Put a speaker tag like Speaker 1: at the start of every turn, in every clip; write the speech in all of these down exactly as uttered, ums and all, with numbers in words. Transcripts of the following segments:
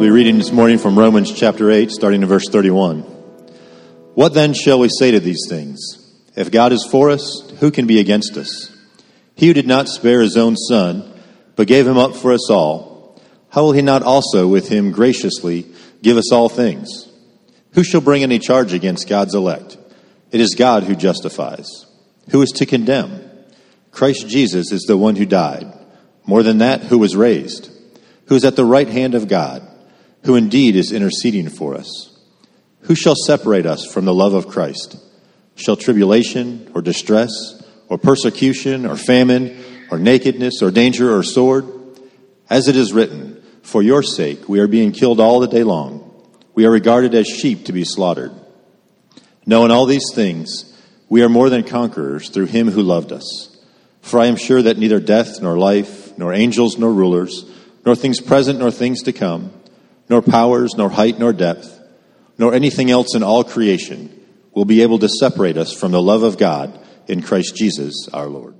Speaker 1: We'll be reading this morning from Romans chapter eight, starting in verse thirty-one. What then shall we say to these things? If God is for us, who can be against us? He who did not spare his own son, but gave him up for us all, how will he not also with him graciously give us all things? Who shall bring any charge against God's elect? It is God who justifies. Who is to condemn? Christ Jesus is the one who died. More than that, who was raised, who is at the right hand of God, who indeed is interceding for us. Who shall separate us from the love of Christ? Shall tribulation or distress or persecution or famine or nakedness or danger or sword? As it is written, for your sake we are being killed all the day long. We are regarded as sheep to be slaughtered. No, in all these things we are more than conquerors through him who loved us. For I am sure that neither death nor life, nor angels nor rulers, nor things present nor things to come, nor powers, nor height, nor depth, nor anything else in all creation will be able to separate us from the love of God in Christ Jesus our Lord.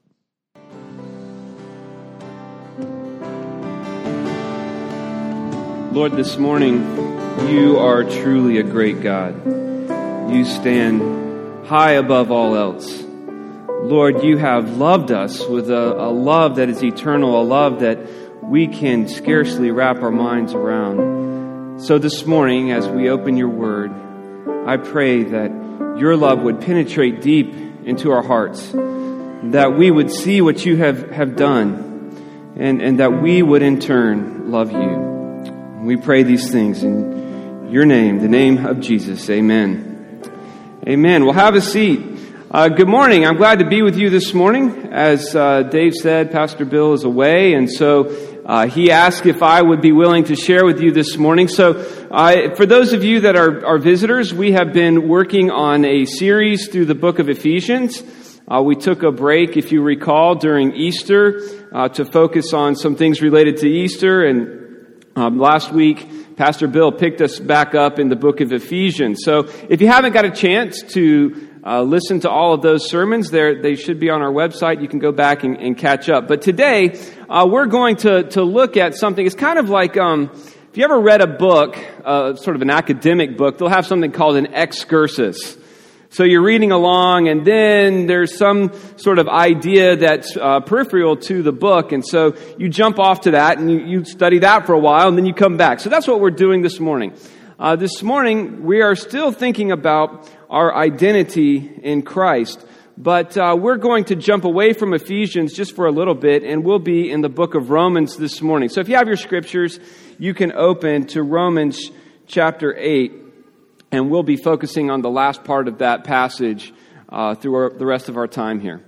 Speaker 2: Lord, this morning, you are truly a great God. You stand high above all else. Lord, you have loved us with a, a love that is eternal, a love that we can scarcely wrap our minds around. So this morning, as we open your word, I pray that your love would penetrate deep into our hearts, that we would see what you have, have done, and, and that we would in turn love you. We pray these things in your name, the name of Jesus. Amen. Amen. Well, have a seat. Uh, good morning. I'm glad to be with you this morning. As uh, Dave said, Pastor Bill is away, and so uh, he asked if I would be willing to share with you this morning. So uh, for those of you that are, are visitors, we have been working on a series through the book of Ephesians. Uh, we took a break, if you recall, during Easter uh, to focus on some things related to Easter, and um, last week Pastor Bill picked us back up in the book of Ephesians. So if you haven't got a chance to Uh, listen to all of those sermons. There, they should be on our website. You can go back and, and catch up. But today, uh, we're going to, to look at something. It's kind of like, um, if you ever read a book, uh, sort of an academic book, they'll have something called an excursus. So you're reading along, and then there's some sort of idea that's uh, peripheral to the book, and so you jump off to that, and you, you study that for a while, and then you come back. So that's what we're doing this morning. Uh, this morning, we are still thinking about our identity in Christ, but uh, we're going to jump away from Ephesians just for a little bit, and we'll be in the book of Romans this morning. So if you have your scriptures, you can open to Romans chapter eight, and we'll be focusing on the last part of that passage uh, through our, the rest of our time here.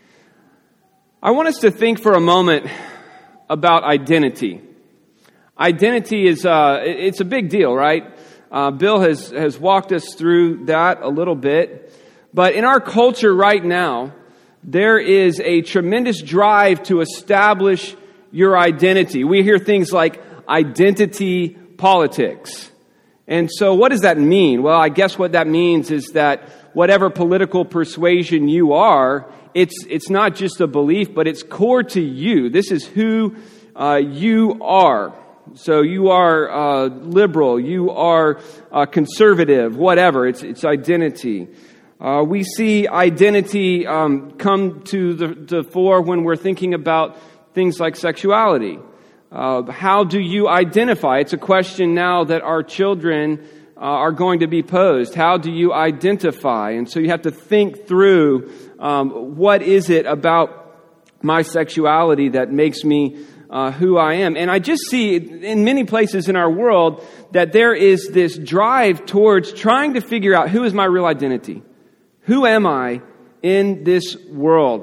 Speaker 2: I want us to think for a moment about identity. Identity is uh, it's a big deal, right? Uh, Bill has, has walked us through that a little bit. But in our culture right now, there is a tremendous drive to establish your identity. We hear things like identity politics. And so what does that mean? Well, I guess what that means is that whatever political persuasion you are, it's it's not just a belief, but it's core to you. This is who uh, you are. So you are uh, liberal, you are uh, conservative, whatever. It's it's identity. Uh, we see identity um, come to the, the fore when we're thinking about things like sexuality. Uh, how do you identify? It's a question now that our children uh, are going to be posed. How do you identify? And so you have to think through um, what is it about my sexuality that makes me Uh, who I am. And I just see in many places in our world that there is this drive towards trying to figure out who is my real identity. Who am I in this world?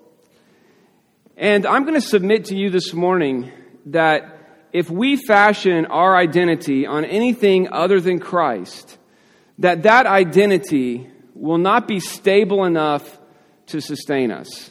Speaker 2: And I'm going to submit to you this morning that if we fashion our identity on anything other than Christ, that that identity will not be stable enough to sustain us.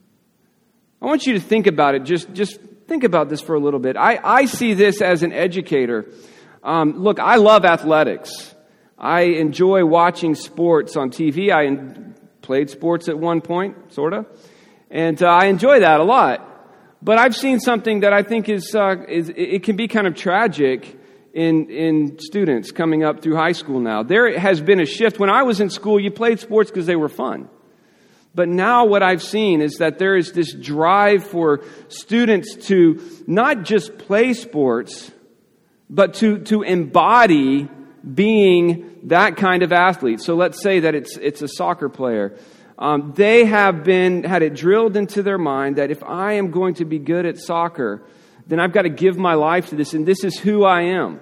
Speaker 2: I want you to think about it. Just, just Think about this for a little bit. I, I see this as an educator. Um, look, I love athletics. I enjoy watching sports on T V. I in, played sports at one point, sort of. And uh, I enjoy that a lot. But I've seen something that I think is, uh, is it can be kind of tragic in in students coming up through high school now. There has been a shift. When I was in school, you played sports because they were fun. But now what I've seen is that there is this drive for students to not just play sports, but to, to embody being that kind of athlete. So let's say that it's it's a soccer player. Um, they have been had it drilled into their mind that if I am going to be good at soccer, then I've got to give my life to this, and this is who I am.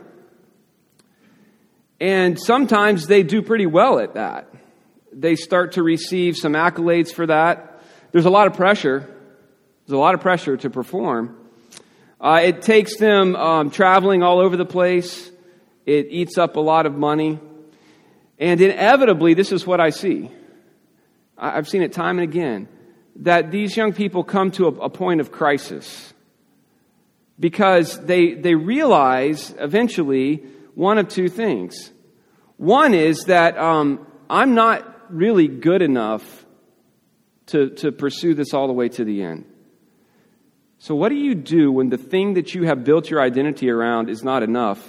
Speaker 2: And sometimes they do pretty well at that. They start to receive some accolades for that. There's a lot of pressure. There's a lot of pressure to perform. Uh, it takes them um, traveling all over the place. It eats up a lot of money. And inevitably, this is what I see. I've seen it time and again, that these young people come to a, a point of crisis because they they realize eventually one of two things. One is that um, I'm not really good enough to, to pursue this all the way to the end. So what do you do when the thing that you have built your identity around is not enough?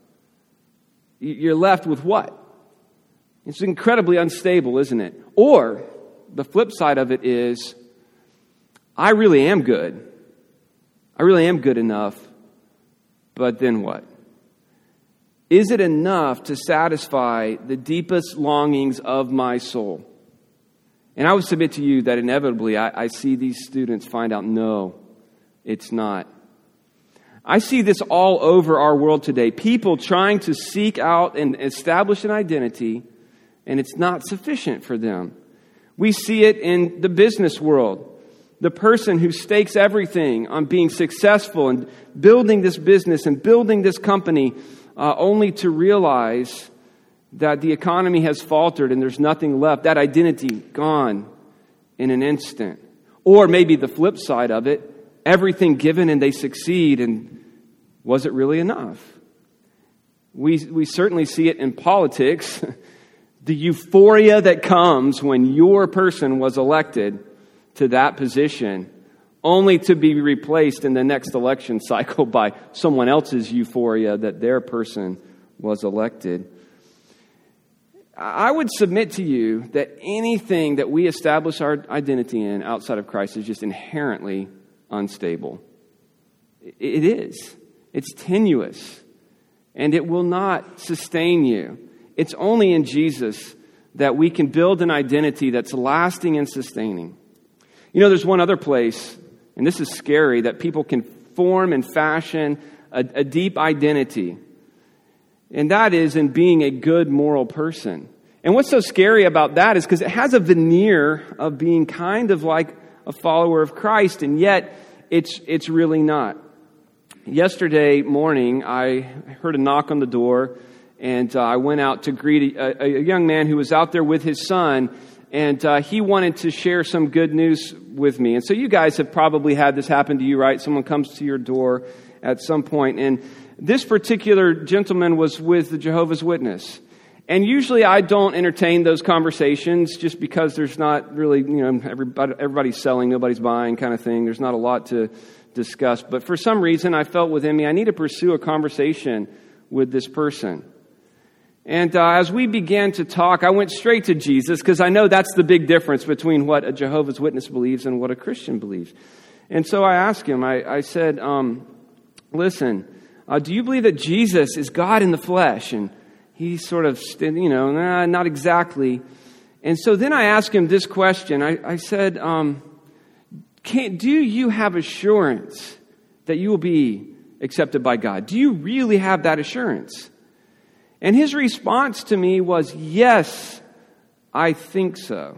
Speaker 2: You're left with what? It's incredibly unstable, isn't it? Or the flip side of it is, I really am good. I really am good enough. But then what? Is it enough to satisfy the deepest longings of my soul? And I would submit to you that inevitably I, I see these students find out, no, it's not. I see this all over our world today. People trying to seek out and establish an identity, and it's not sufficient for them. We see it in the business world. The person who stakes everything on being successful and building this business and building this company, uh, only to realize that the economy has faltered and there's nothing left. That identity gone in an instant. Or maybe the flip side of it, everything given and they succeed, and was it really enough? We we certainly see it in politics. The euphoria that comes when your person was elected to that position, only to be replaced in the next election cycle by someone else's euphoria that their person was elected. I would submit to you that anything that we establish our identity in outside of Christ is just inherently unstable. It is. It's tenuous. And it will not sustain you. It's only in Jesus that we can build an identity that's lasting and sustaining. You know, there's one other place, and this is scary, that people can form and fashion a, a deep identity. And that is in being a good moral person. And what's so scary about that is because it has a veneer of being kind of like a follower of Christ, and yet it's it's really not. Yesterday morning, I heard a knock on the door, and uh, I went out to greet a, a young man who was out there with his son, and uh, he wanted to share some good news with me. And so you guys have probably had this happen to you, right? Someone comes to your door at some point, and this particular gentleman was with the Jehovah's Witness. And usually I don't entertain those conversations just because there's not really, you know, everybody, everybody's selling, nobody's buying kind of thing. There's not a lot to discuss. But for some reason, I felt within me, I need to pursue a conversation with this person. And uh, as we began to talk, I went straight to Jesus because I know that's the big difference between what a Jehovah's Witness believes and what a Christian believes. And so I asked him, I, I said, um, listen, uh, do you believe that Jesus is God in the flesh? And he sort of, you know, nah, not exactly. And so then I asked him this question. I, I said, um, can, do you have assurance that you will be accepted by God? Do you really have that assurance? And his response to me was, yes, I think so.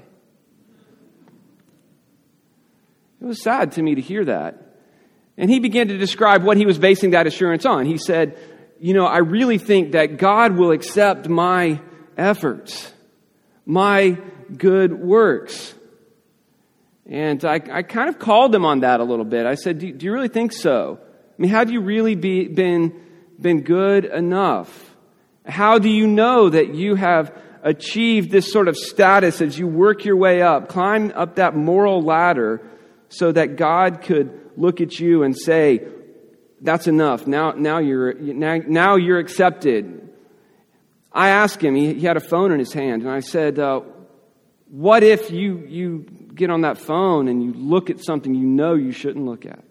Speaker 2: It was sad to me to hear that. And he began to describe what he was basing that assurance on. He said, you know, I really think that God will accept my efforts, my good works. And I, I kind of called him on that a little bit. I said, do, do you really think so? I mean, have you really be, been, been good enough? How do you know that you have achieved this sort of status as you work your way up, climb up that moral ladder so that God could look at you and say, that's enough. Now, now you're now, now you're accepted. I asked him. He, he had a phone in his hand, and I said, uh, "What if you you get on that phone and you look at something you know you shouldn't look at?"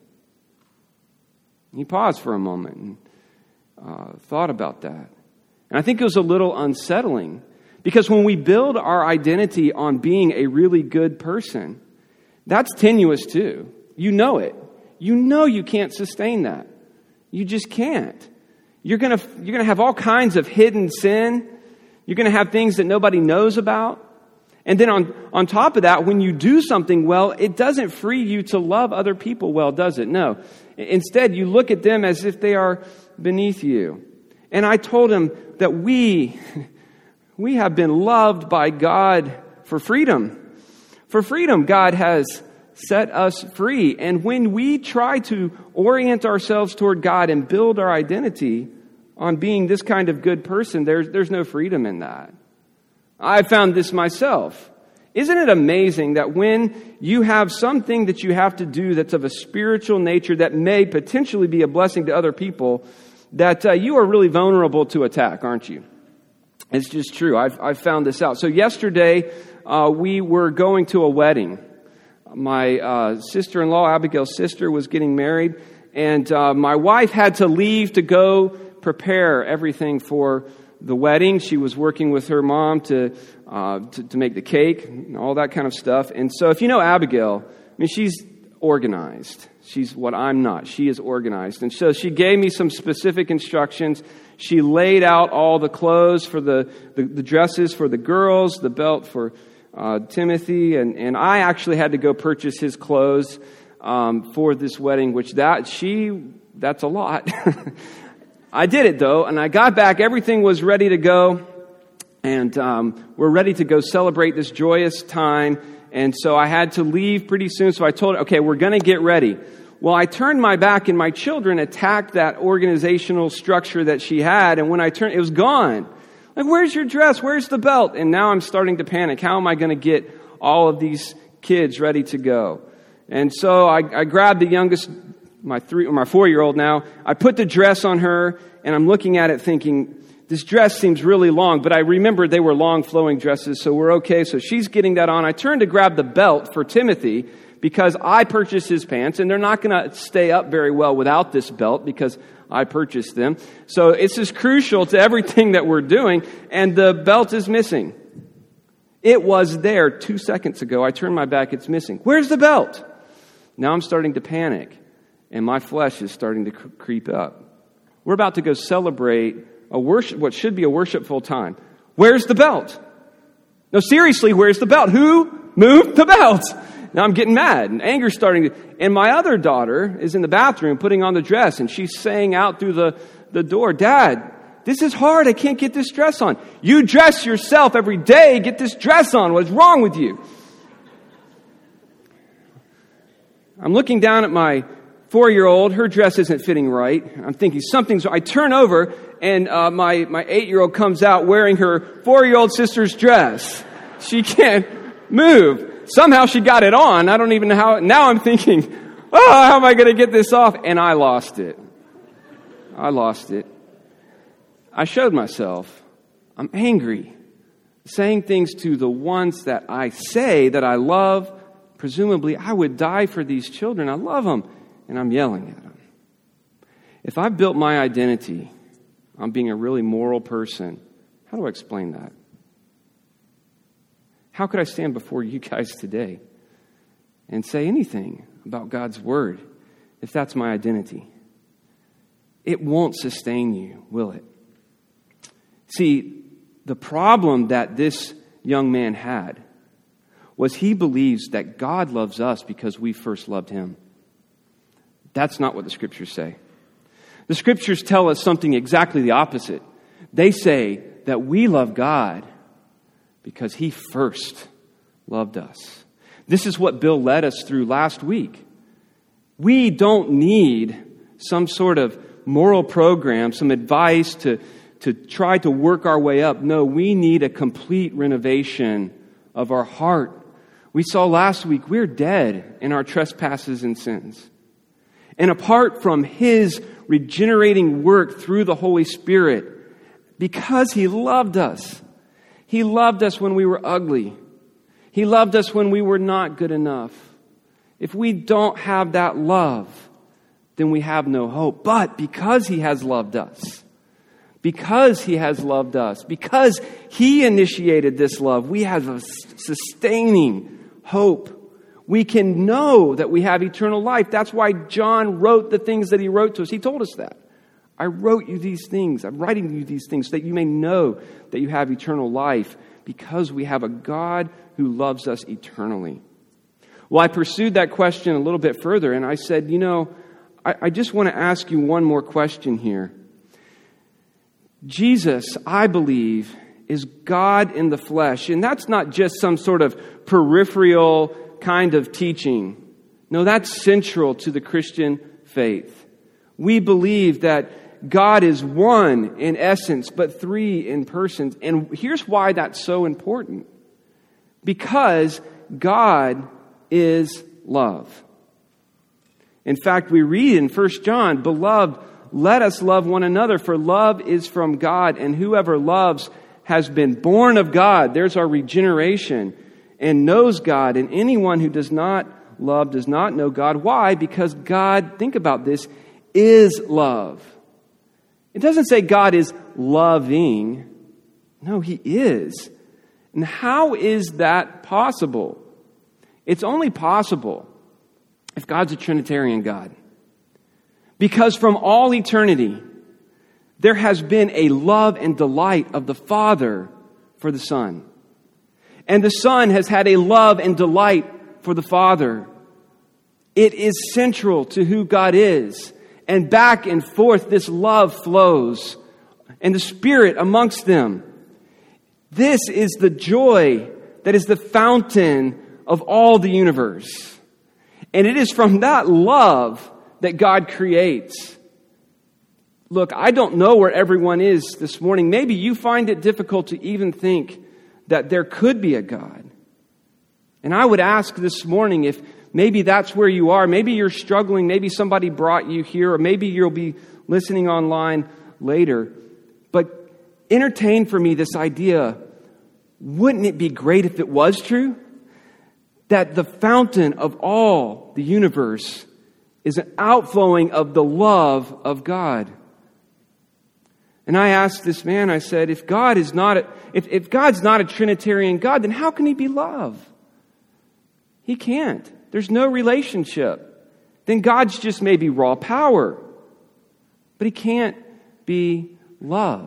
Speaker 2: He paused for a moment and uh, thought about that, and I think it was a little unsettling because when we build our identity on being a really good person, that's tenuous too. You know it. You know you can't sustain that. You just can't. You're gonna you're gonna have all kinds of hidden sin. You're gonna have things that nobody knows about. And then on, on top of that, when you do something well, it doesn't free you to love other people well, does it? No. Instead, you look at them as if they are beneath you. And I told him that we, we have been loved by God for freedom. For freedom, God has set us free. And when we try to orient ourselves toward God and build our identity on being this kind of good person, there's, there's no freedom in that. I found this myself. Isn't it amazing that when you have something that you have to do that's of a spiritual nature that may potentially be a blessing to other people, that uh, you are really vulnerable to attack, aren't you? It's just true. I've, I've found this out. So yesterday, uh, we were going to a wedding. My uh, sister-in-law, Abigail's sister, was getting married, and uh, my wife had to leave to go prepare everything for the wedding. She was working with her mom to, uh, to to make the cake and all that kind of stuff. And so if you know Abigail, I mean, she's organized. She's what I'm not. She is organized. And so she gave me some specific instructions. She laid out all the clothes for the, the, the dresses for the girls, the belt for uh, Timothy, and, and I actually had to go purchase his clothes um, for this wedding, which that she that's a lot. I did it, though, and I got back. Everything was ready to go, and um, we're ready to go celebrate this joyous time. And so I had to leave pretty soon, so I told her, okay, we're going to get ready. Well, I turned my back, and my children attacked that organizational structure that she had, and when I turned, it was gone. Like, where's your dress? Where's the belt? And now I'm starting to panic. How am I going to get all of these kids ready to go? And so I, I grabbed the youngest, my three, or my four-year-old now. I put the dress on her, and I'm looking at it thinking, this dress seems really long, but I remembered they were long flowing dresses, so we're okay. So she's getting that on. I turned to grab the belt for Timothy because I purchased his pants, and they're not going to stay up very well without this belt because I purchased them. So it's just crucial to everything that we're doing, and the belt is missing. It was there two seconds ago. I turned my back, it's missing. Where's the belt? Now I'm starting to panic, and my flesh is starting to cr- creep up. We're about to go celebrate a worship, what should be a worshipful time. Where's the belt? No, seriously, where's the belt? Who moved the belt? Now I'm getting mad, and anger's starting to... And my other daughter is in the bathroom putting on the dress, and she's saying out through the, the door, Dad, this is hard. I can't get this dress on. You dress yourself every day. Get this dress on. What's wrong with you? I'm looking down at my four-year-old. Her dress isn't fitting right. I'm thinking something's... I turn over, and uh, my, my eight-year-old comes out wearing her four-year-old sister's dress. She can't move. Somehow she got it on. I don't even know how. Now I'm thinking, oh, how am I going to get this off? And I lost it. I lost it. I showed myself. I'm angry. Saying things to the ones that I say that I love. Presumably, I would die for these children. I love them. And I'm yelling at them. If I built my identity on being a really moral person, how do I explain that? How could I stand before you guys today and say anything about God's Word if that's my identity? It won't sustain you, will it? See, the problem that this young man had was he believes that God loves us because we first loved Him. That's not what the Scriptures say. The Scriptures tell us something exactly the opposite. They say that we love God because He first loved us. This is what Bill led us through last week. We don't need some sort of moral program, some advice to, to try to work our way up. No, we need a complete renovation of our heart. We saw last week we're dead in our trespasses and sins. And apart from his regenerating work through the Holy Spirit, because he loved us, he loved us when we were ugly. He loved us when we were not good enough. If we don't have that love, then we have no hope. But because he has loved us, because he has loved us, because he initiated this love, we have a sustaining hope. We can know that we have eternal life. That's why John wrote the things that he wrote to us. He told us that. I wrote you these things. I'm writing you these things so that you may know that you have eternal life, because we have a God who loves us eternally. Well, I pursued that question a little bit further, and I said, you know, I, I just want to ask you one more question here. Jesus, I believe, is God in the flesh, and that's not just some sort of peripheral kind of teaching. No, that's central to the Christian faith. We believe that God is one in essence, but three in persons. And here's why that's so important. Because God is love. In fact, we read in First John, "Beloved, let us love one another, for love is from God, and whoever loves has been born of God." There's our regeneration. "And knows God, and anyone who does not love does not know God." Why? Because God, think about this, is love. It doesn't say God is loving. No, he is. And how is that possible? It's only possible if God's a Trinitarian God. Because from all eternity, there has been a love and delight of the Father for the Son. And the Son has had a love and delight for the Father. It is central to who God is. And back and forth, this love flows. And the Spirit amongst them. This is the joy that is the fountain of all the universe. And it is from that love that God creates. Look, I don't know where everyone is this morning. Maybe you find it difficult to even think that there could be a God. And I would ask this morning if maybe that's where you are. Maybe you're struggling. Maybe somebody brought you here, or maybe you'll be listening online later. But entertain for me this idea. Wouldn't it be great if it was true? That the fountain of all the universe is an outflowing of the love of God. And I asked this man, I said, if God is not a, if, if God's not a Trinitarian God, then how can he be love? He can't. There's no relationship. Then God's just maybe raw power. But he can't be love.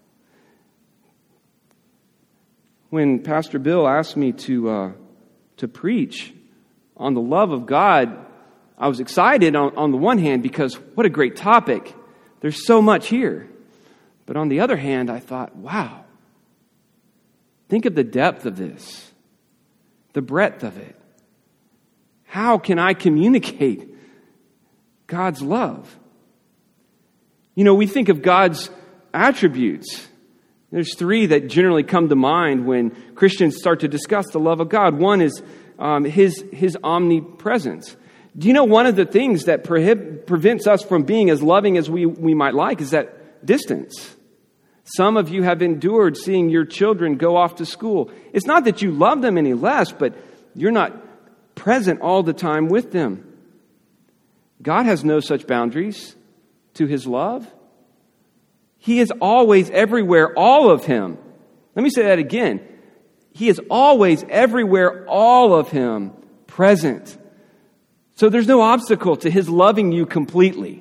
Speaker 2: When Pastor Bill asked me to uh, to preach on the love of God, I was excited on, on the one hand because what a great topic. There's so much here. But on the other hand, I thought, wow, think of the depth of this, the breadth of it. How can I communicate God's love? You know, we think of God's attributes. There's three that generally come to mind when Christians start to discuss the love of God. One is um, his, his omnipresence. Do you know one of the things that prohib- prevents us from being as loving as we, we might like is that distance? Some of you have endured seeing your children go off to school. It's not that you love them any less, but you're not present all the time with them. God has no such boundaries to his love. He is always everywhere, all of him. Let me say that again. He is always everywhere, all of him, present. So there's no obstacle to his loving you completely.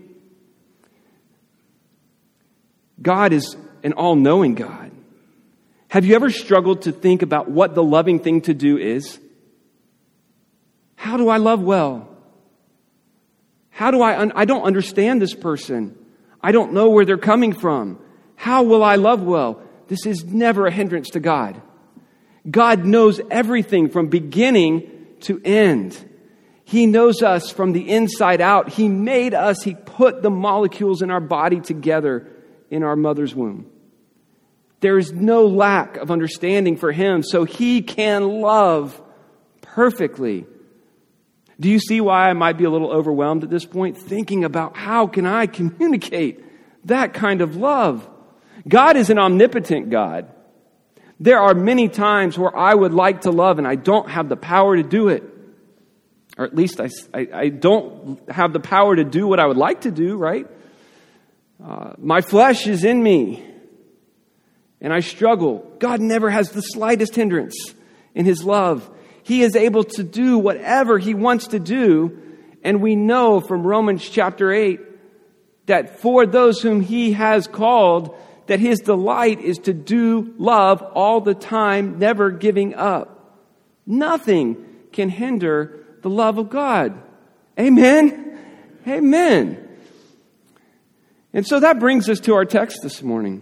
Speaker 2: God is an all-knowing God. Have you ever struggled to think about what the loving thing to do is? How do I love well? How do I, un- I don't understand this person. I don't know where they're coming from. How will I love well? This is never a hindrance to God. God knows everything from beginning to end. He knows us from the inside out. He made us. He put the molecules in our body together in our mother's womb. There is no lack of understanding for him, so he can love perfectly. Do you see why I might be a little overwhelmed at this point, thinking about how can I communicate that kind of love? God is an omnipotent God. There are many times where I would like to love and I don't have the power to do it. Or at least I, I, I don't have the power to do what I would like to do, right? Uh, my flesh is in me and I struggle. God never has the slightest hindrance in His love. He is able to do whatever He wants to do. And we know from Romans chapter eight that for those whom He has called, that His delight is to do love all the time, never giving up. Nothing can hinder the love of God. Amen? Amen. And so that brings us to our text this morning.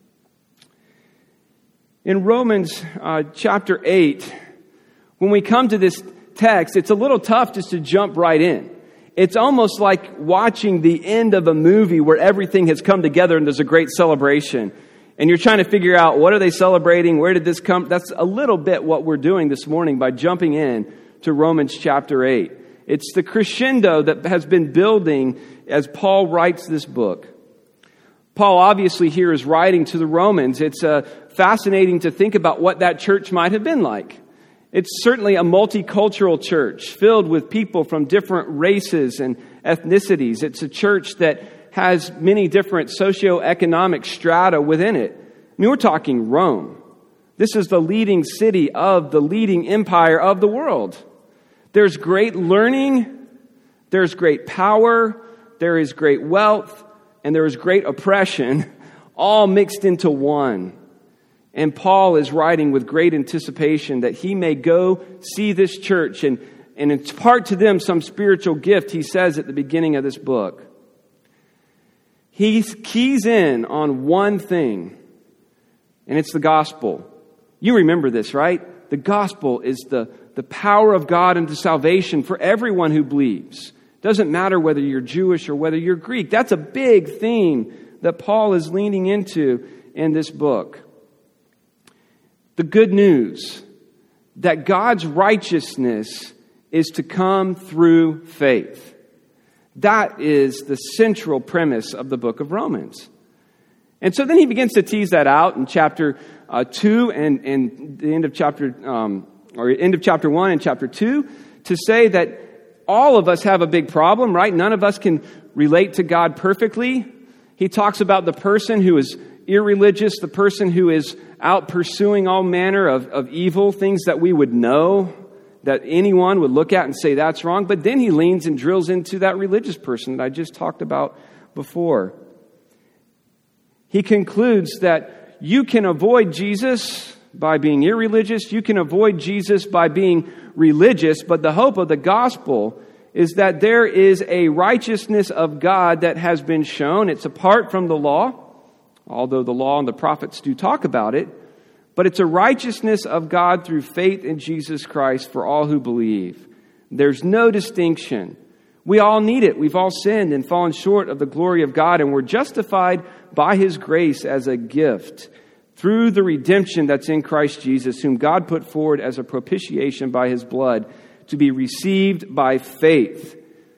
Speaker 2: In Romans uh, chapter eight, when we come to this text, it's a little tough just to jump right in. It's almost like watching the end of a movie where everything has come together and there's a great celebration. And you're trying to figure out, what are they celebrating? Where did this come? That's a little bit what we're doing this morning by jumping in to Romans chapter eight. It's the crescendo that has been building as Paul writes this book. Paul obviously here is writing to the Romans. It's uh, fascinating to think about what that church might have been like. It's certainly a multicultural church filled with people from different races and ethnicities. It's a church that has many different socioeconomic strata within it. I mean, we're talking Rome. This is the leading city of the leading empire of the world. There's great learning, there's great power, there is great wealth, and there is great oppression, all mixed into one. And Paul is writing with great anticipation that he may go see this church and, and impart to them some spiritual gift, he says at the beginning of this book. He keys in on one thing, and it's the gospel. You remember this, right? The gospel is the, the power of God unto salvation for everyone who believes. It doesn't matter whether you're Jewish or whether you're Greek. That's a big theme that Paul is leaning into in this book. The good news that God's righteousness is to come through faith. That is the central premise of the book of Romans. And so then he begins to tease that out in chapter uh, two and, and the end of chapter um, or end of chapter one and chapter two to say that all of us have a big problem, right? None of us can relate to God perfectly. He talks about the person who is irreligious, the person who is out pursuing all manner of, of evil, things that we would know, that anyone would look at and say that's wrong. But then he leans and drills into that religious person that I just talked about before. He concludes that you can avoid Jesus by being irreligious. You can avoid Jesus by being religious. But the hope of the gospel is that there is a righteousness of God that has been shown. It's apart from the law, although the law and the prophets do talk about it. But it's a righteousness of God through faith in Jesus Christ for all who believe. There's no distinction. We all need it. We've all sinned and fallen short of the glory of God, and we're justified by His grace as a gift through the redemption that's in Christ Jesus, whom God put forward as a propitiation by His blood to be received by faith.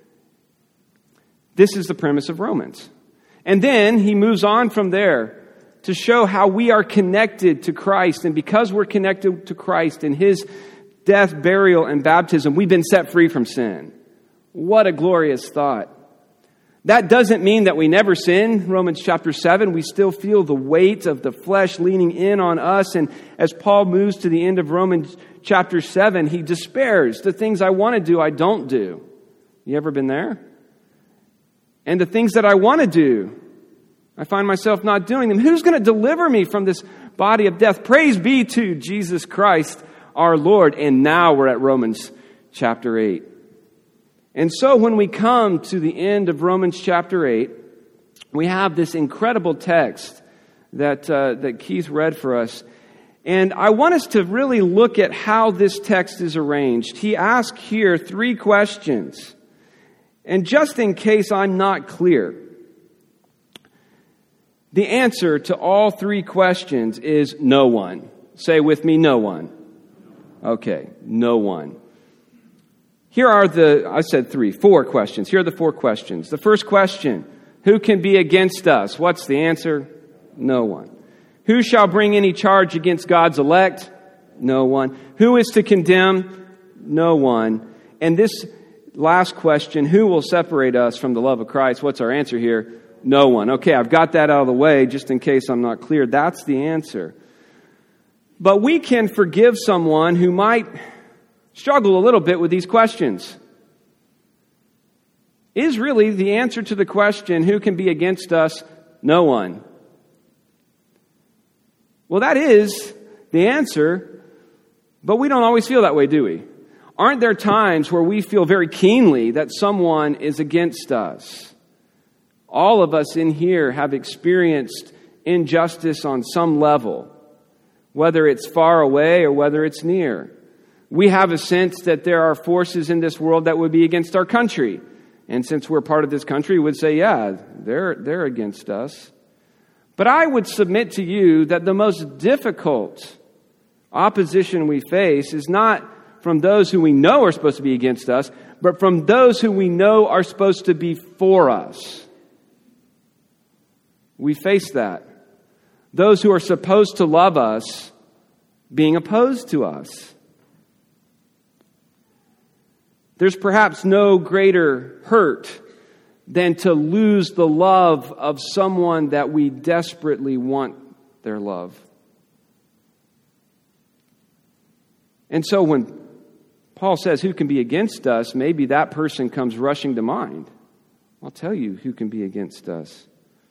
Speaker 2: This is the premise of Romans. And then he moves on from there to show how we are connected to Christ. And because we're connected to Christ in His death, burial, and baptism, we've been set free from sin. What a glorious thought. That doesn't mean that we never sin. Romans chapter seven, we still feel the weight of the flesh leaning in on us. And as Paul moves to the end of Romans chapter seven, he despairs. The things I want to do, I don't do. You ever been there? And the things that I want to do, I find myself not doing them. Who's going to deliver me from this body of death? Praise be to Jesus Christ, our Lord. And now we're at Romans chapter eight. And so when we come to the end of Romans chapter eight, we have this incredible text that uh, that Keith read for us. And I want us to really look at how this text is arranged. He asks here three questions. And just in case I'm not clear, the answer to all three questions is no one. Say with me, no one. Okay, no one. Here are the, I said three, four questions. Here are the four questions. The first question, who can be against us? What's the answer? No one. Who shall bring any charge against God's elect? No one. Who is to condemn? No one. And this last question, who will separate us from the love of Christ? What's our answer here? No one. Okay, I've got that out of the way just in case I'm not clear. That's the answer. But we can forgive someone who might struggle a little bit with these questions. Is really the answer to the question, who can be against us? No one. Well, that is the answer, but we don't always feel that way, do we? Aren't there times where we feel very keenly that someone is against us? All of us in here have experienced injustice on some level, whether it's far away or whether it's near. We have a sense that there are forces in this world that would be against our country. And since we're part of this country, we would say, yeah, they're, they're against us. But I would submit to you that the most difficult opposition we face is not from those who we know are supposed to be against us, but from those who we know are supposed to be for us. We face that. Those who are supposed to love us being opposed to us. There's perhaps no greater hurt than to lose the love of someone that we desperately want their love. And so when Paul says, who can be against us, maybe that person comes rushing to mind. I'll tell you who can be against us.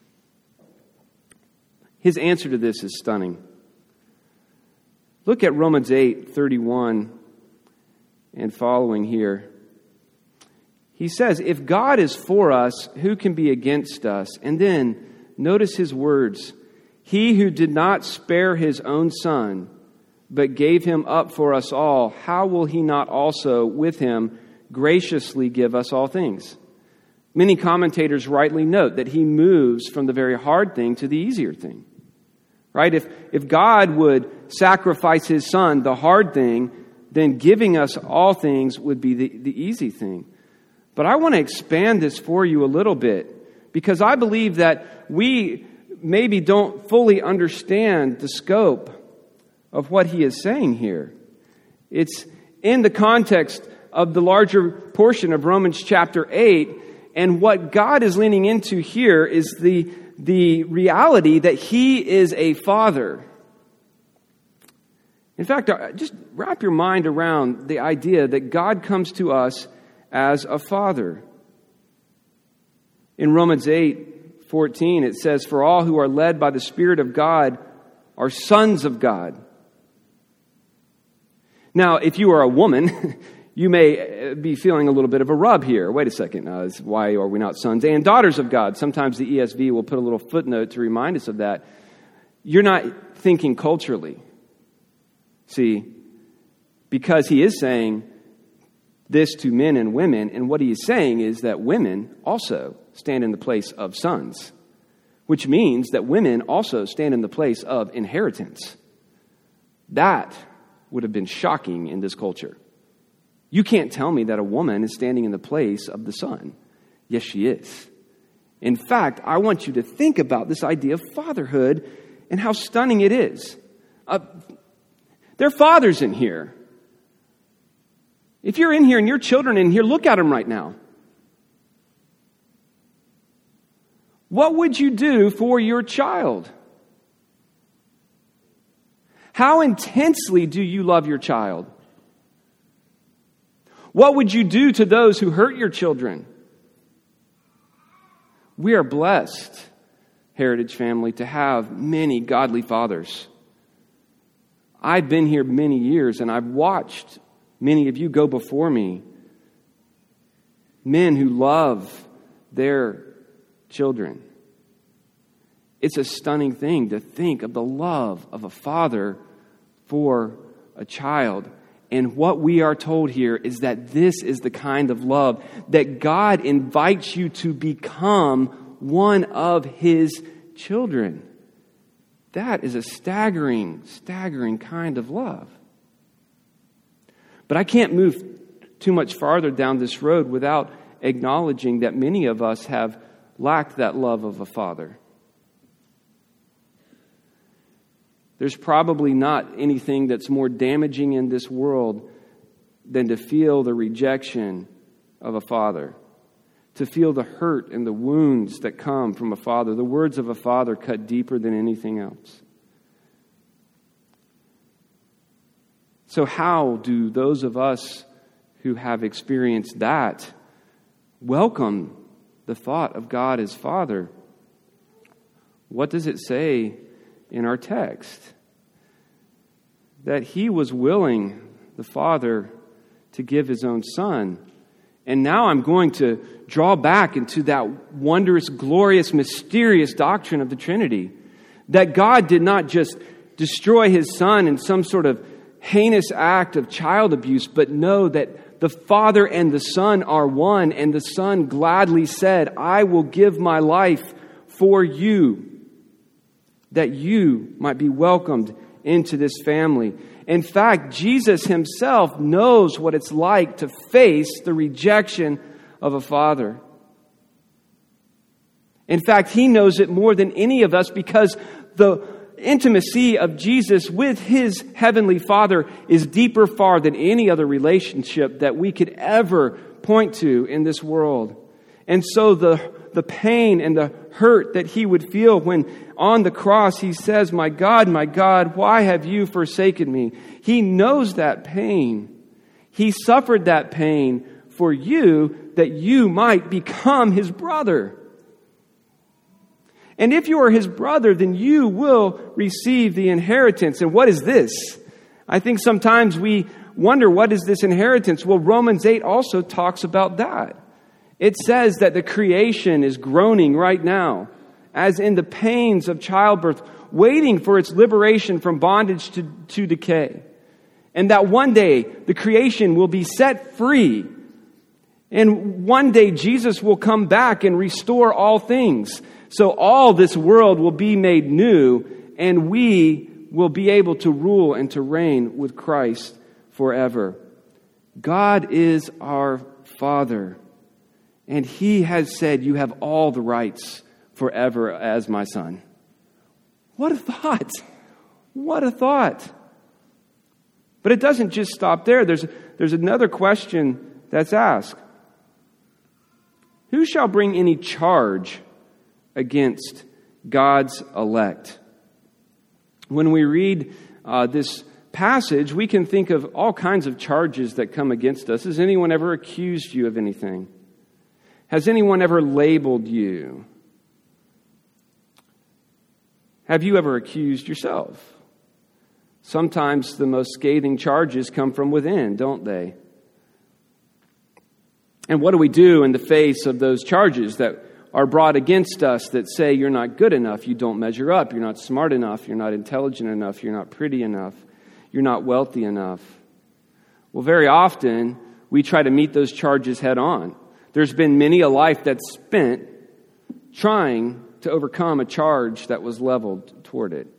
Speaker 2: His answer to this is stunning. Look at Romans eight thirty-one and following here. He says, if God is for us, who can be against us? And then notice his words. He who did not spare his own son, but gave him up for us all, how will he not also with him graciously give us all things? Many commentators rightly note that he moves from the very hard thing to the easier thing. Right? If, if God would sacrifice his son, the hard thing, then giving us all things would be the, the easy thing. But I want to expand this for you a little bit, because I believe that we maybe don't fully understand the scope of what he is saying here. It's in the context of the larger portion of Romans chapter eight, and what God is leaning into here is the, the reality that he is a father. In fact, just wrap your mind around the idea that God comes to us as a father. In Romans eight fourteen, it says, for all who are led by the Spirit of God are sons of God. Now, if you are a woman, you may be feeling a little bit of a rub here. Wait a second, uh, why are we not sons and daughters of God? Sometimes the E S V will put a little footnote to remind us of that. You're not thinking culturally. See, because he is saying this to men and women, and what he is saying is that women also stand in the place of sons, which means that women also stand in the place of inheritance. That would have been shocking in this culture. You can't tell me that a woman is standing in the place of the son. Yes, she is. In fact, I want you to think about this idea of fatherhood and how stunning it is. Uh, there are fathers in here. If you're in here and your children in here, look at them right now. What would you do for your child? How intensely do you love your child? What would you do to those who hurt your children? We are blessed, Heritage family, to have many godly fathers. I've been here many years and I've watched many of you go before me. Men who love their children. It's a stunning thing to think of the love of a father for a child. And what we are told here is that this is the kind of love that God invites you to become one of his children. That is a staggering, staggering kind of love. But I can't move too much farther down this road without acknowledging that many of us have lacked that love of a father. There's probably not anything that's more damaging in this world than to feel the rejection of a father, to feel the hurt and the wounds that come from a father. The words of a father cut deeper than anything else. So how do those of us who have experienced that welcome the thought of God as Father? What does it say in our text? That He was willing, the Father, to give His own Son. And now I'm going to draw back into that wondrous, glorious, mysterious doctrine of the Trinity. That God did not just destroy His Son in some sort of heinous act of child abuse, but know that the Father and the Son are one, and the Son gladly said, I will give my life for you, that you might be welcomed into this family. In fact, Jesus Himself knows what it's like to face the rejection of a father. In fact, He knows it more than any of us, because the intimacy of Jesus with His Heavenly Father is deeper far than any other relationship that we could ever point to in this world. And so the, the pain and the hurt that He would feel when on the cross He says, my God, my God, why have you forsaken me? He knows that pain. He suffered that pain for you, that you might become His brother. And if you are His brother, then you will receive the inheritance. And what is this? I think sometimes we wonder, what is this inheritance? Well, Romans eight also talks about that. It says that the creation is groaning right now, as in the pains of childbirth, waiting for its liberation from bondage to, to decay. And that one day the creation will be set free. And one day Jesus will come back and restore all things. So all this world will be made new, and we will be able to rule and to reign with Christ forever. God is our Father, and He has said, you have all the rights forever as my son. What a thought! What a thought! But it doesn't just stop there. There's, there's another question that's asked. Who shall bring any charge against God's elect? When we read uh, this passage, we can think of all kinds of charges that come against us. Has anyone ever accused you of anything? Has anyone ever labeled you? Have you ever accused yourself? Sometimes the most scathing charges come from within, don't they? And what do we do in the face of those charges that are brought against us that say you're not good enough, you don't measure up, you're not smart enough, you're not intelligent enough, you're not pretty enough, you're not wealthy enough? Well, very often we try to meet those charges head on. There's been many a life that's spent trying to overcome a charge that was leveled toward it.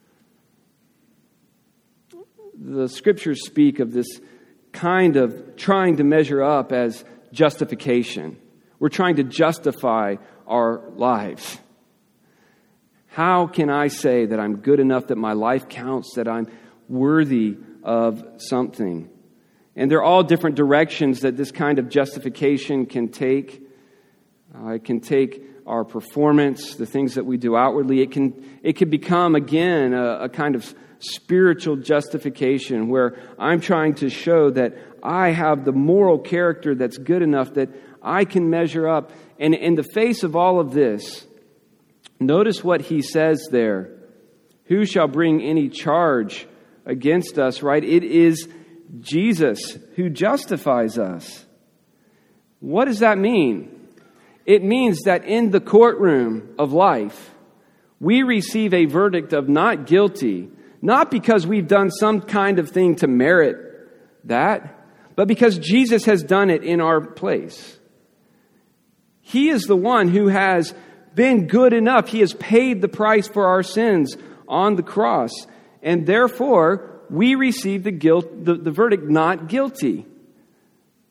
Speaker 2: The scriptures speak of this kind of trying to measure up as justification. We're trying to justify our lives. How can I say that I'm good enough, that my life counts, that I'm worthy of something? And there are all different directions that this kind of justification can take. Uh, it can take our performance, the things that we do outwardly. It can it can become, again, a, a kind of spiritual justification where I'm trying to show that I have the moral character that's good enough, that I can measure up. And in the face of all of this, notice what he says there. Who shall bring any charge against us, right? It is Jesus who justifies us. What does that mean? It means that in the courtroom of life, we receive a verdict of not guilty, not because we've done some kind of thing to merit that, but because Jesus has done it in our place. He is the one who has been good enough. He has paid the price for our sins on the cross. And therefore, we receive the guilt, the, the verdict not guilty.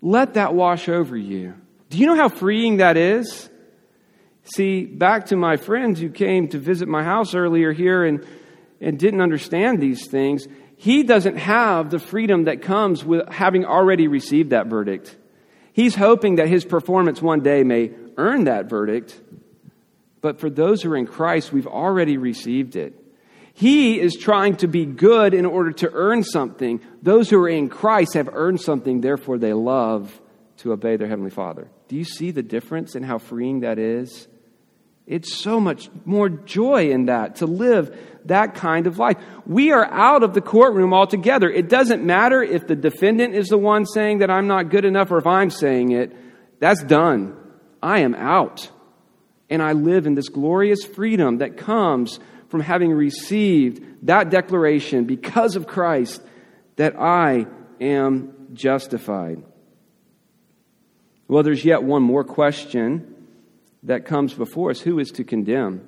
Speaker 2: let that wash over you. Do you know how freeing that is? See, back to my friend who came to visit my house earlier here and, and didn't understand these things. He doesn't have the freedom that comes with having already received that verdict. He's hoping that his performance one day may earn that verdict. But for those who are in Christ, we've already received it. He is trying to be good in order to earn something. Those who are in Christ have earned something, therefore they love to obey their Heavenly Father. Do you see the difference in how freeing that is? It's so much more joy in that, to live that kind of life. We are out of the courtroom altogether. It doesn't matter if the defendant is the one saying that I'm not good enough or if I'm saying it. That's done. I am out. And I live in this glorious freedom that comes from having received that declaration because of Christ that I am justified. Well, there's yet one more question that comes before us. Who is to condemn?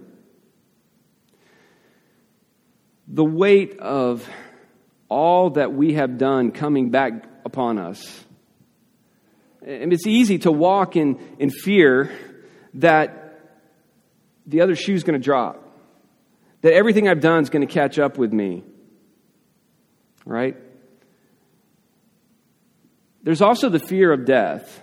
Speaker 2: The weight of all that we have done coming back upon us. And it's easy to walk in, in fear that the other shoe's going to drop. That everything I've done is going to catch up with me. Right? There's also the fear of death.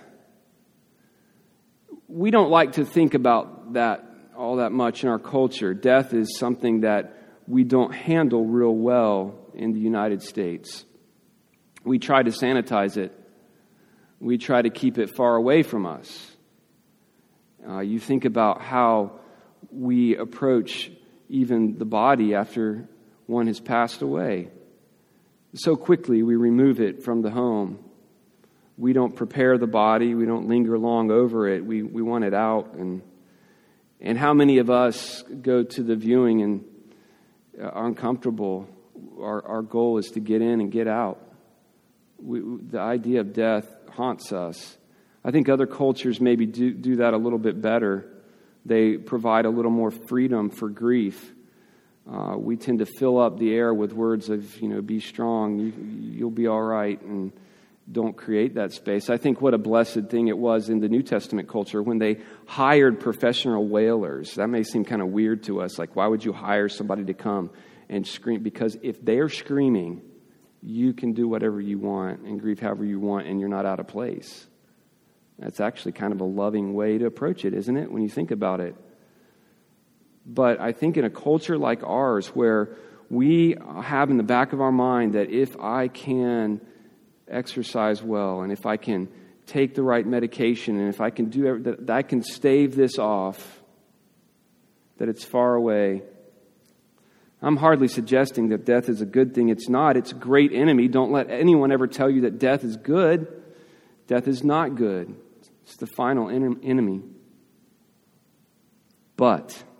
Speaker 2: We don't like to think about that all that much in our culture. Death is something that we don't handle real well in the United States. We try to sanitize it. We try to keep it far away from us. Uh, you think about how we approach even the body after one has passed away. So quickly we remove it from the home. We don't prepare the body. We don't linger long over it. We we want it out. And and how many of us go to the viewing and are uncomfortable? Our our goal is to get in and get out. We, the idea of death haunts us. I think other cultures maybe do, do that a little bit better. They provide a little more freedom for grief. Uh, we tend to fill up the air with words of, you know, be strong, you, you'll be all right, and don't create that space. I think what a blessed thing it was in the New Testament culture when they hired professional wailers. That may seem kind of weird to us. Like, why would you hire somebody to come and scream? Because if they're screaming, you can do whatever you want and grieve however you want, and you're not out of place. That's actually kind of a loving way to approach it, isn't it, when you think about it? But I think in a culture like ours, where we have in the back of our mind that if I can exercise well, and if I can take the right medication, and if I can do that, I can stave this off, that it's far away. I'm hardly suggesting that death is a good thing. It's not. It's a great enemy. Don't let anyone ever tell you that death is good. Death is not good. It's the final enemy. But